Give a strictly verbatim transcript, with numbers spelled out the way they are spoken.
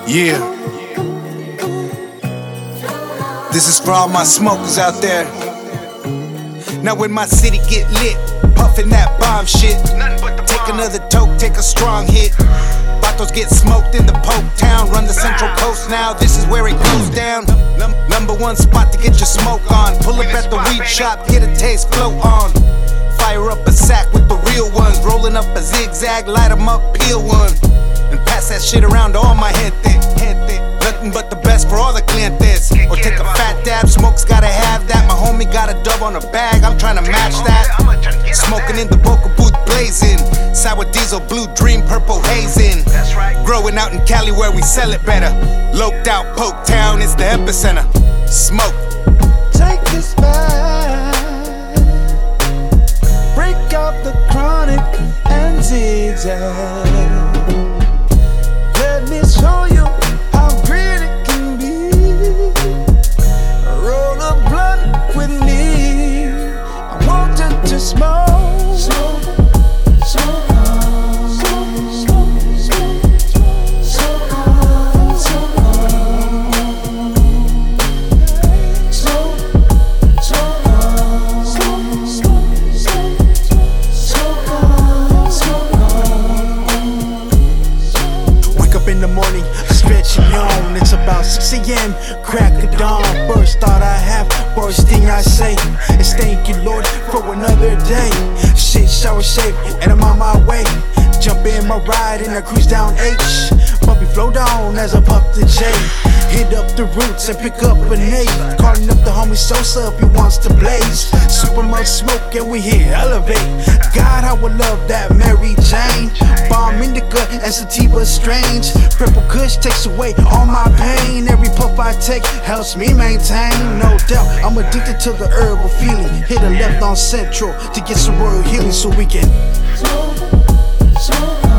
Yeah. This is for all my smokers out there. Now when my city get lit, puffin' that bomb shit. Take another toke, take a strong hit. Vatos get smoked in the Poke Town. Run the Central Coast now, this is where it goes down. Number one spot to get your smoke on. Pull up at the weed shop, get a taste, float on. Fire up a sack with the real ones. Rolling up a zigzag, light 'em up, peel one. And pass that shit around to all my gente. Nothing but the best for all the clientes. Or take a fat dab, smoke's gotta have that. My homie got a dub on a bag, I'm trying to match that. Smoking in the Boca booth blazing. Sour diesel, blue dream, purple hazing. Growing out in Cali where we sell it better. Loped out Poke Town, it's the epicenter. Smoke. Take this back. Break up the chronic and zigzag. Let me show you how great it can be. Roll a blunt with me. I want you to smoke. Smoke, smoke on. Smoke, smoke, smoke, smoke on. Smoke on. Smoke, smoke on. Smoke, smoke, smoke, smoke on. Smoke on. Wake up in the morning, I stretch and yawn. It's about six A M, crack of dawn. First thought I have, first thing I say is thank you, Lord, for another day. Shit, shower, shave, and I'm on my way. Jump in my ride and I cruise down H. Puppy flow down as I puff the J. Hit up the roots and pick up an A. Calling up the homie Sosa if he wants to blaze. Super much smoke and we here elevate. God, how I love that Mary Jane. Bomb indica and sativa strange. Purple Kush takes away all my pain. Every puff I take helps me maintain. No doubt, I'm addicted to the herbal feeling. Hit a left on Central to get some royal healing so we can Smoke, smoke.